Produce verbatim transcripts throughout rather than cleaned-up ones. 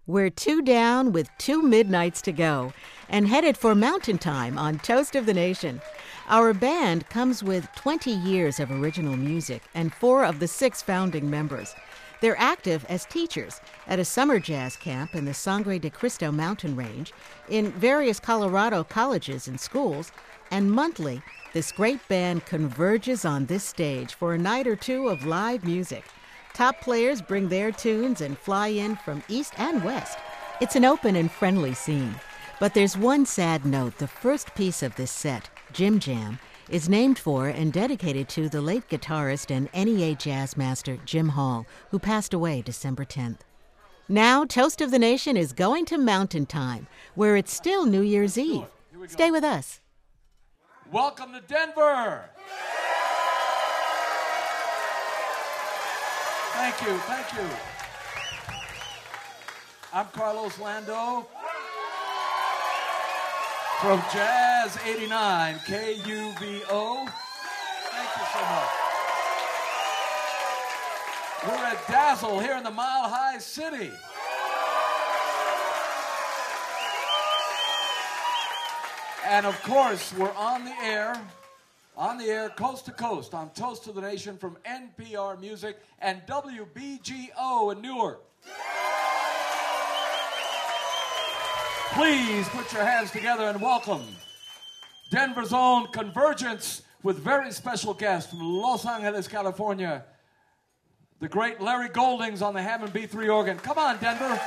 We're two down with two midnights to go and headed for Mountain Time on Toast of the Nation. Our band comes with twenty years of original music and four of the six founding members. They're active as teachers at a summer jazz camp in the Sangre de Cristo mountain range, in various Colorado colleges and schools, and monthly, this great band converges on this stage for a night or two of live music. Top players bring their tunes and fly in from east and west. It's an open and friendly scene. But there's one sad note. The first piece of this set, Jim Jam, is named for and dedicated to the late guitarist and N E A jazz master Jim Hall, who passed away December tenth. Now, Toast of the Nation is going to Mountain Time, where it's still New Year's Eve. Stay with us. Welcome to Denver. Thank you, thank you. I'm Carlos Lando from Jazz eighty-nine, K U V O. Thank you so much. We're at Dazzle here in the Mile High City. And of course, we're on the air, on the air, coast to coast, on Toast to the Nation from N P R Music and W B G O in Newark. Please put your hands together and welcome Denver's own Convergence with very special guest from Los Angeles, California, the great Larry Goldings on the Hammond B three organ. Come on, Denver.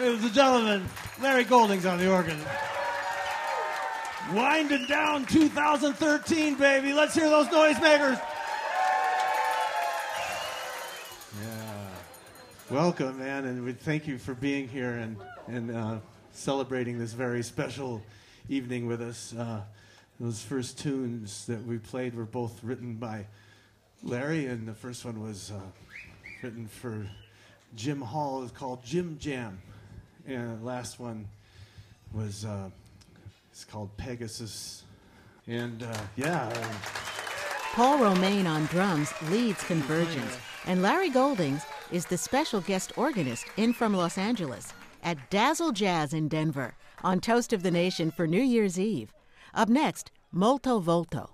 Ladies and gentlemen, Larry Goldings on the organ. Winding down two thousand thirteen, baby. Let's hear those noisemakers. Yeah. Welcome, man, and we thank you for being here and, and uh, celebrating this very special evening with us. Uh, those first tunes that we played were both written by Larry, and the first one was uh, written for Jim Hall. It's called Jim Jam. And the last one was uh, it's called Pegasus. And uh, yeah. Uh, Paul Romaine on drums leads Convergence, and Larry Goldings is the special guest organist in from Los Angeles at Dazzle Jazz in Denver on Toast of the Nation for New Year's Eve. Up next, Molto Volto.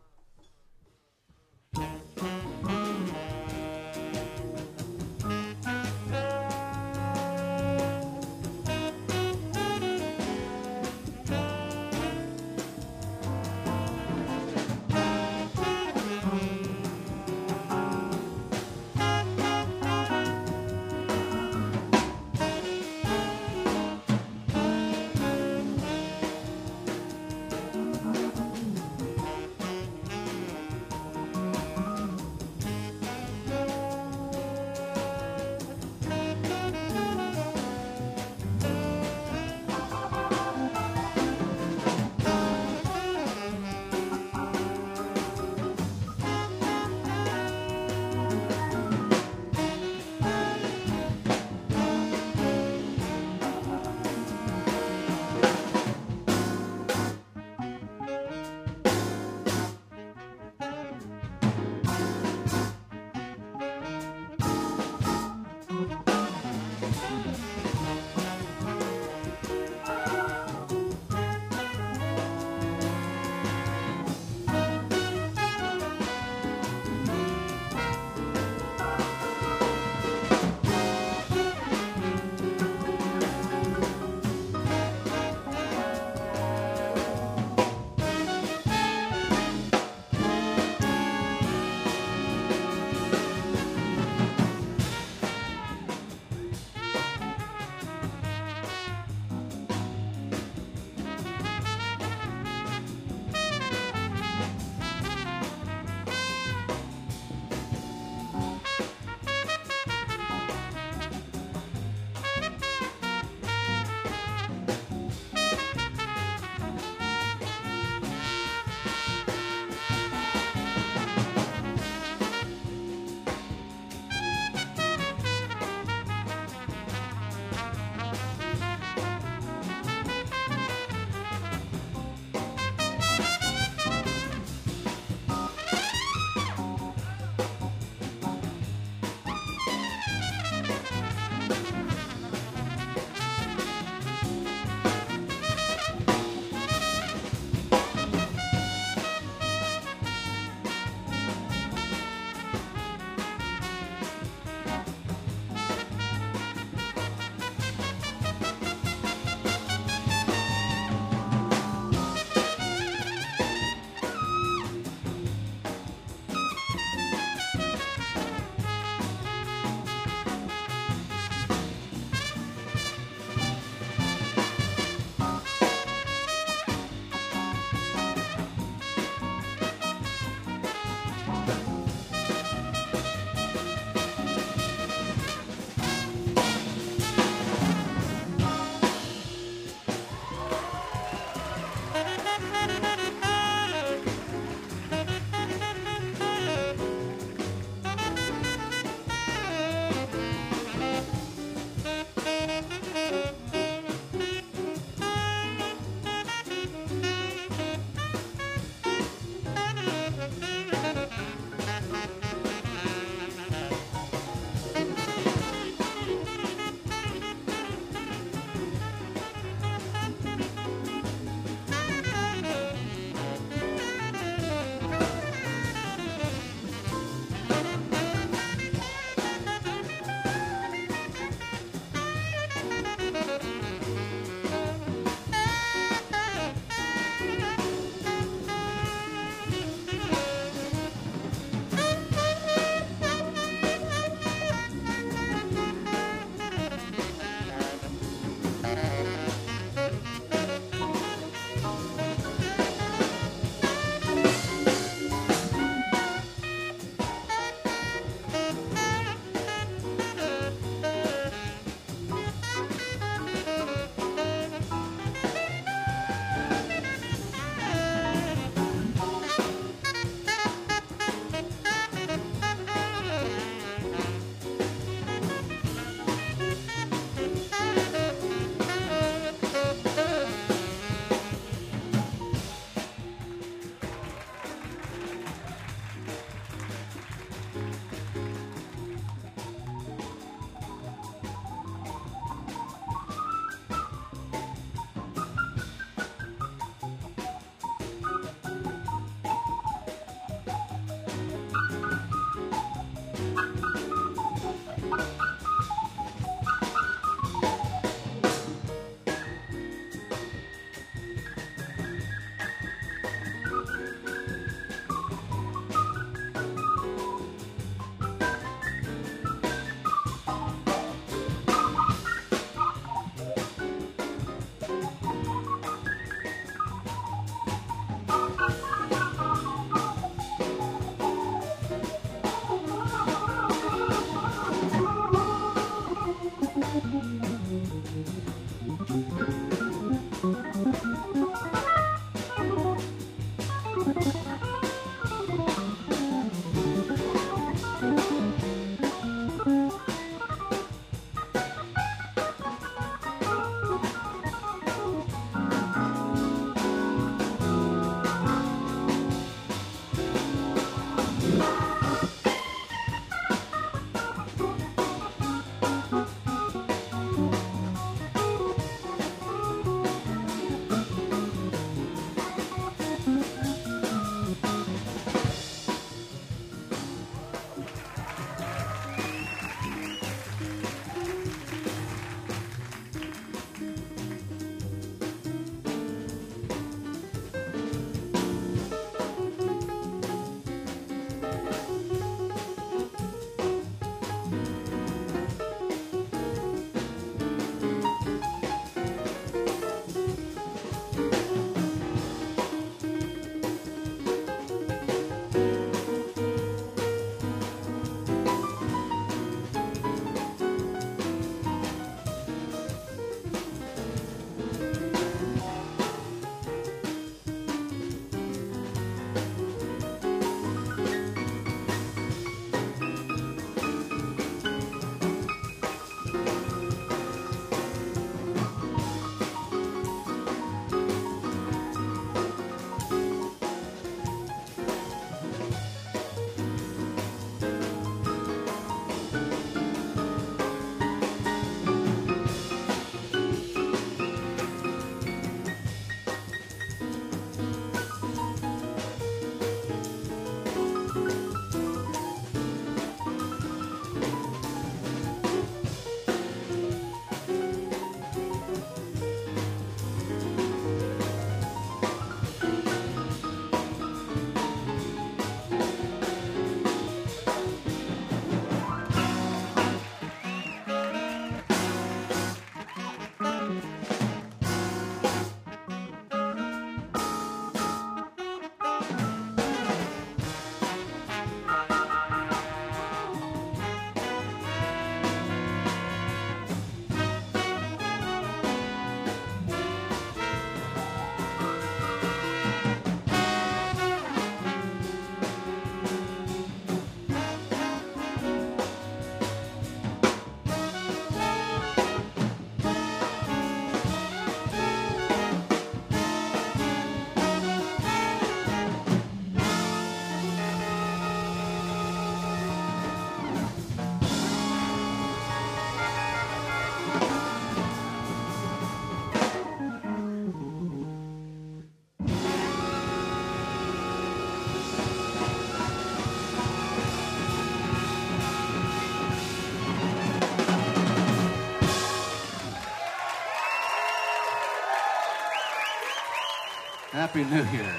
Happy New Year.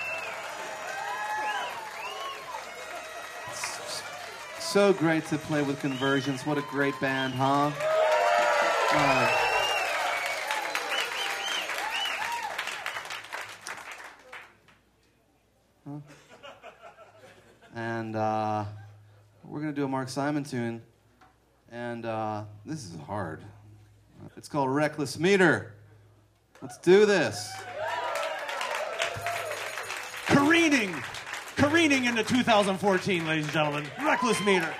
So great to play with Convergence. What a great band, huh? Uh, huh? And uh, we're going to do a Mark Simon tune. And uh, this is hard. It's called Reckless Meter. Let's do this. Careening, careening into two thousand fourteen, ladies and gentlemen. Reckless Meter.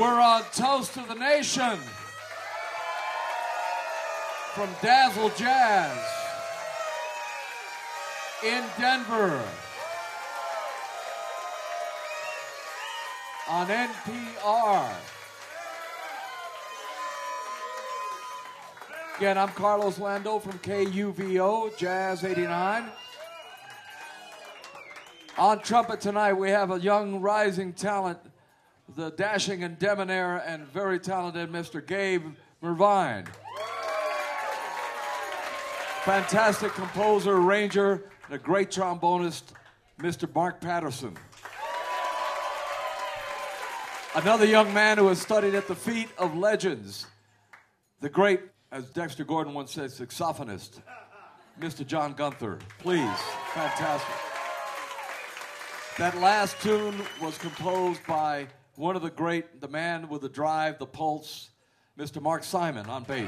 We're on Toast of the Nation from Dazzle Jazz in Denver on N P R. Again, I'm Carlos Lando from K U V O, Jazz eighty-nine. On trumpet tonight, we have a young rising talent, the dashing and debonair and very talented Mister Gabe Mervine. Fantastic composer, arranger, and a great trombonist, Mister Mark Patterson. Another young man who has studied at the feet of legends, the great, as Dexter Gordon once said, saxophonist, Mister John Gunther. Please, fantastic. That last tune was composed by one of the great, the man with the drive, the pulse, Mister Mark Simon on bass.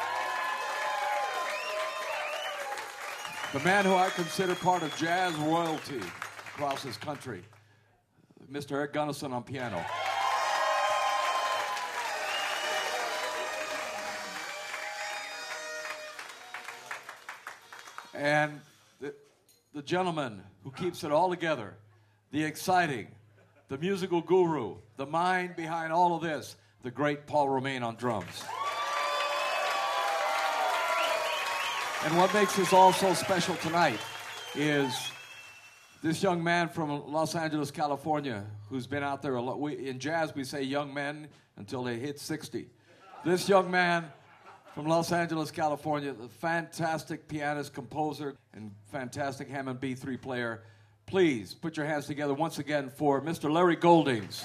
The man who I consider part of jazz royalty across this country, Mister Eric Gunnison on piano. And the, the gentleman who keeps it all together, the exciting, the musical guru, the mind behind all of this, the great Paul Romain on drums. And what makes this all so special tonight is this young man from Los Angeles, California, who's been out there a lot. We, in jazz, we say young men until they hit sixty. This young man from Los Angeles, California, the fantastic pianist, composer, and fantastic Hammond B three player. Please put your hands together once again for Mister Larry Goldings.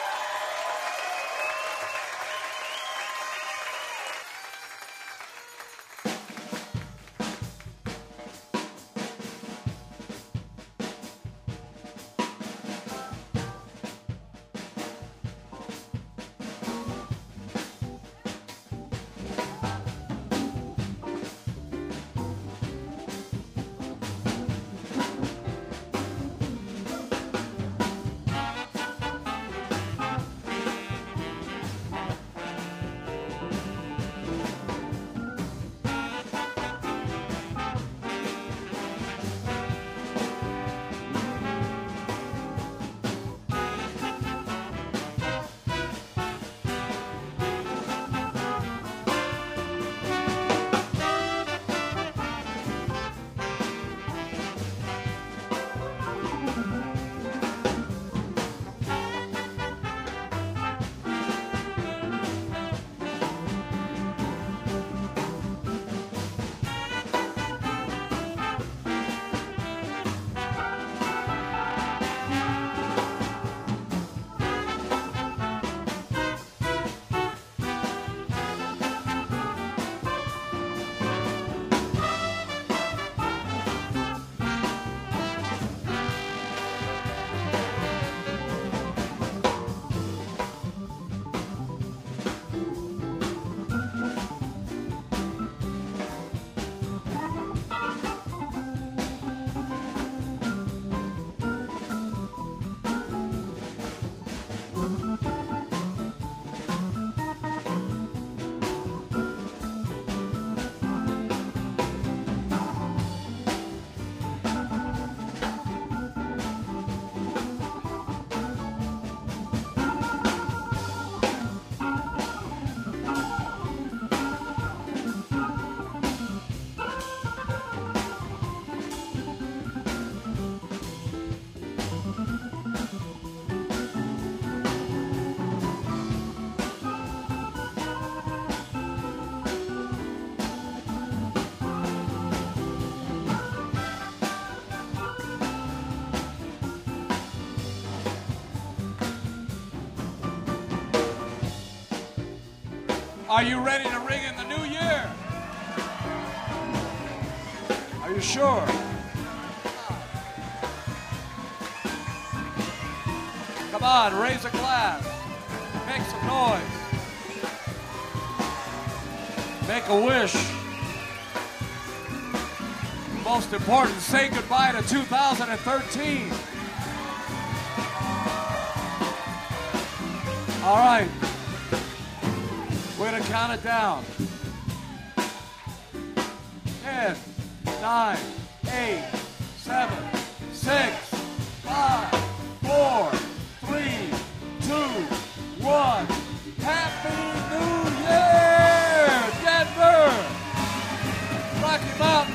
Are you ready to ring in the new year? Are you sure? Come on, raise a glass. Make some noise. Make a wish. Most important, say goodbye to two thousand thirteen. All right. We're going to count it down. ten, nine, eight, seven, six, five, four, three, two, one. Happy New Year, Denver! Rocky Mountain.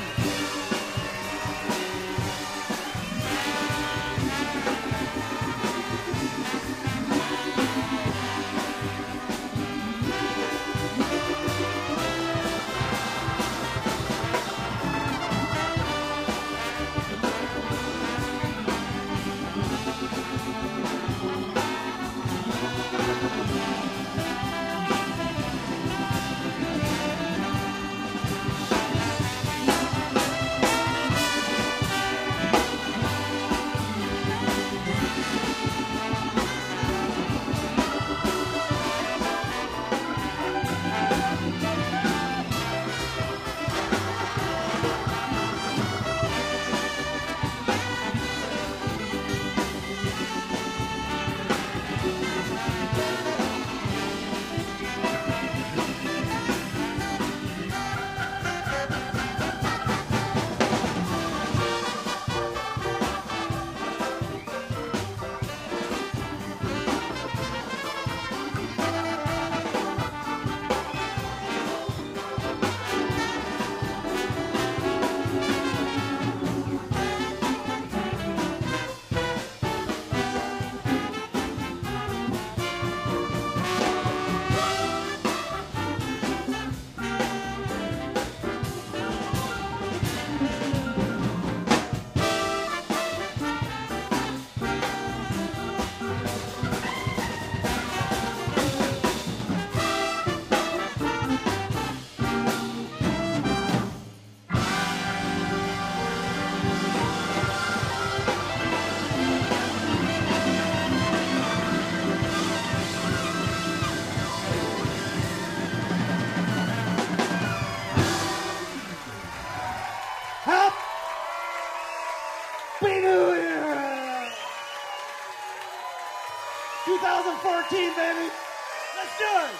twenty fourteen, baby. Let's do it.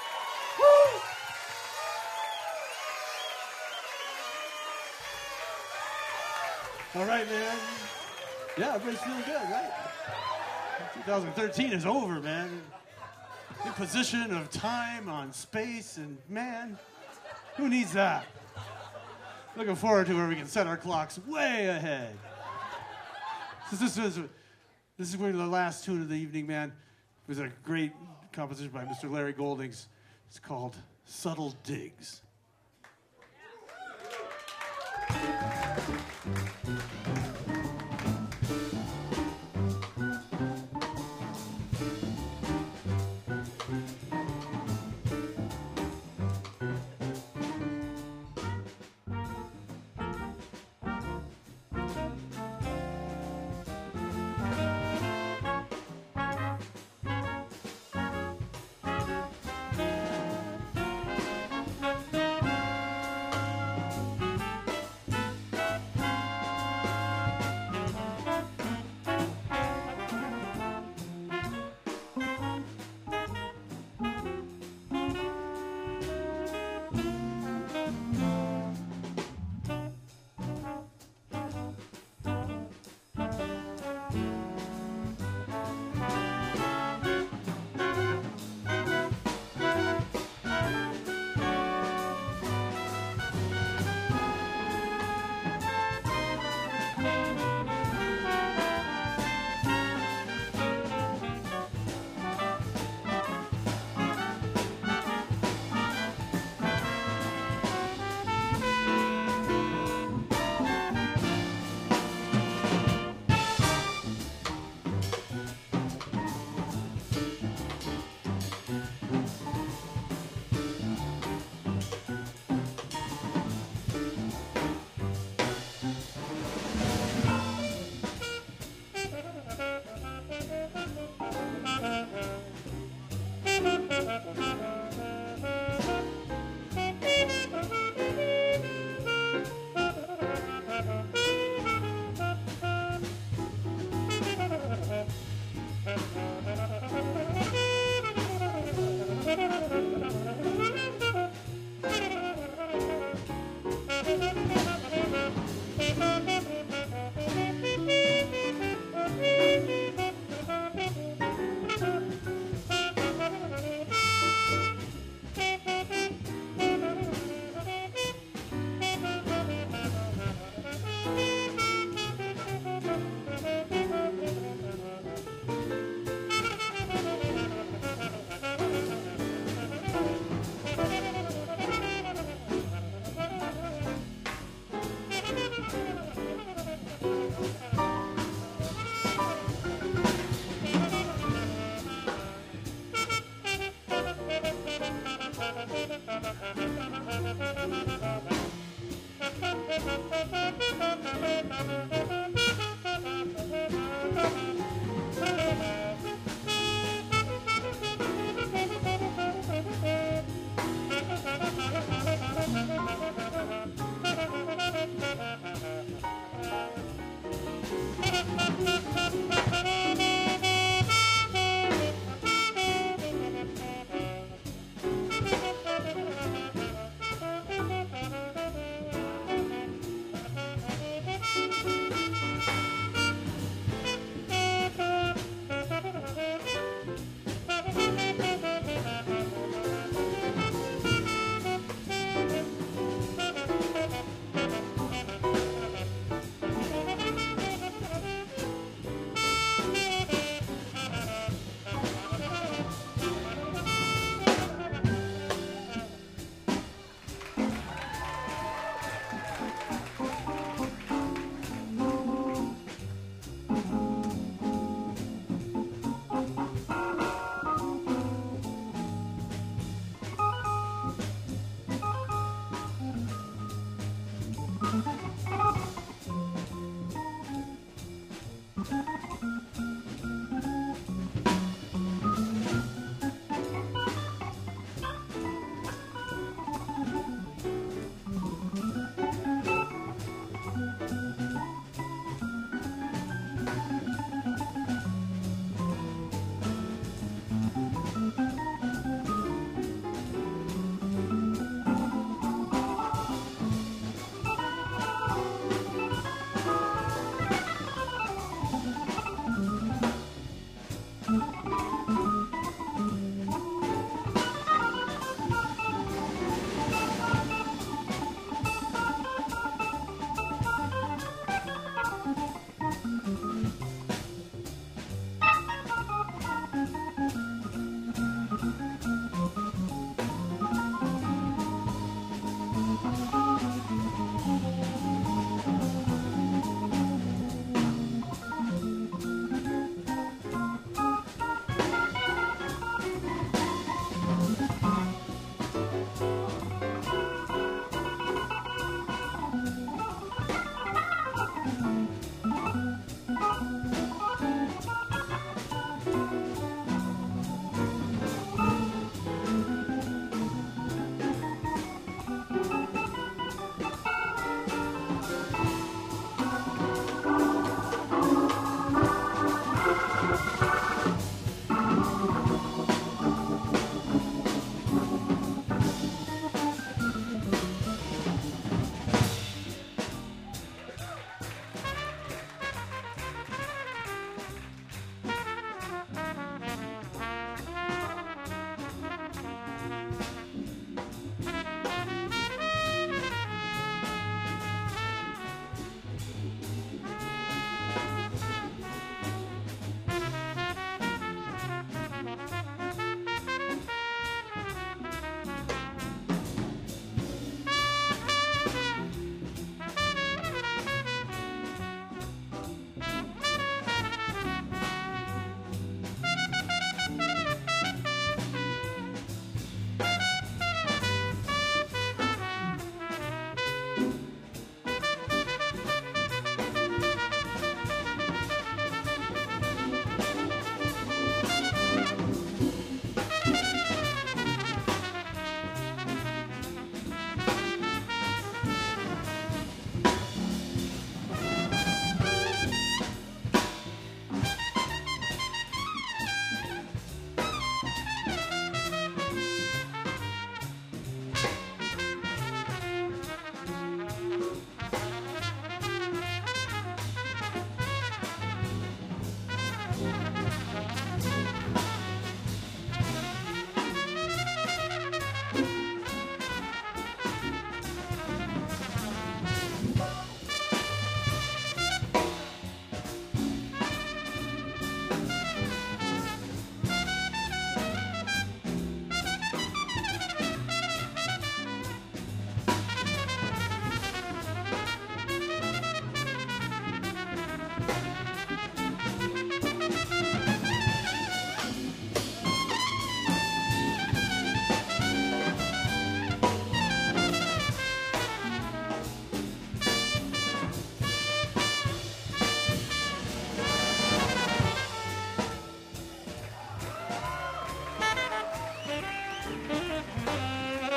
Woo! All right, man. Yeah, everybody's feeling good, right? twenty thirteen is over, man. Imposition of time on space, and man, who needs that? Looking forward to where we can set our clocks way ahead. So this is this is the last tune of the evening, man. It was a great composition by Mister Larry Goldings. It's called Subtle Digs.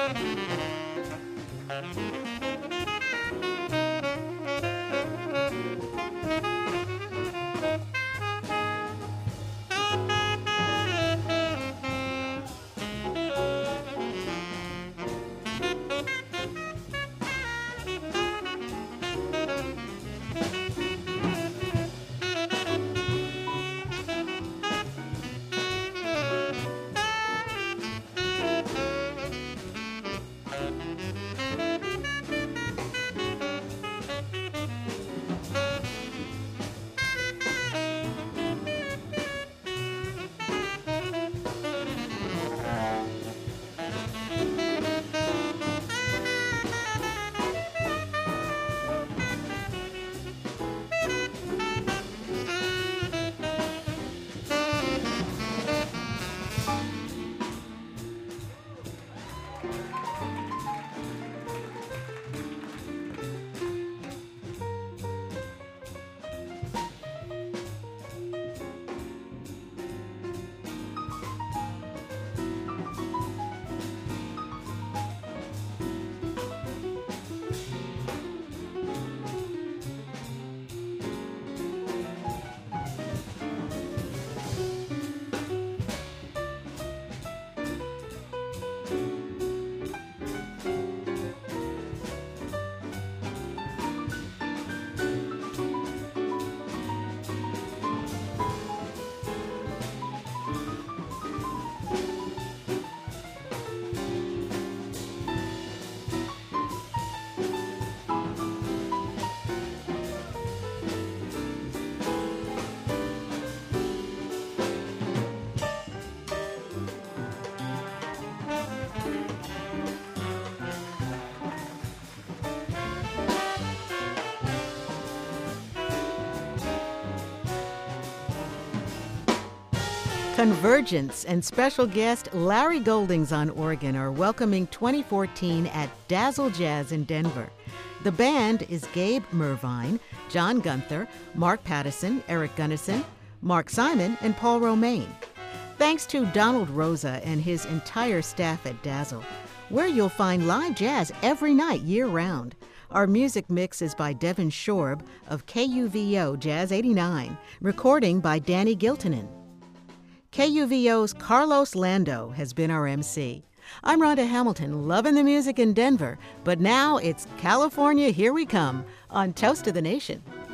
Convergence and special guest Larry Goldings on organ are welcoming twenty fourteen at Dazzle Jazz in Denver. The band is Gabe Mervine, John Gunther, Mark Pattison, Eric Gunnison, Mark Simon, and Paul Romaine. Thanks to Donald Rosa and his entire staff at Dazzle, where you'll find live jazz every night year-round. Our music mix is by Devin Shorb of K U V O Jazz eighty-nine, recording by Danny Giltonen. K U V O's Carlos Lando has been our M C. I'm Rhonda Hamilton, loving the music in Denver, but now it's California, Here We Come on Toast of the Nation.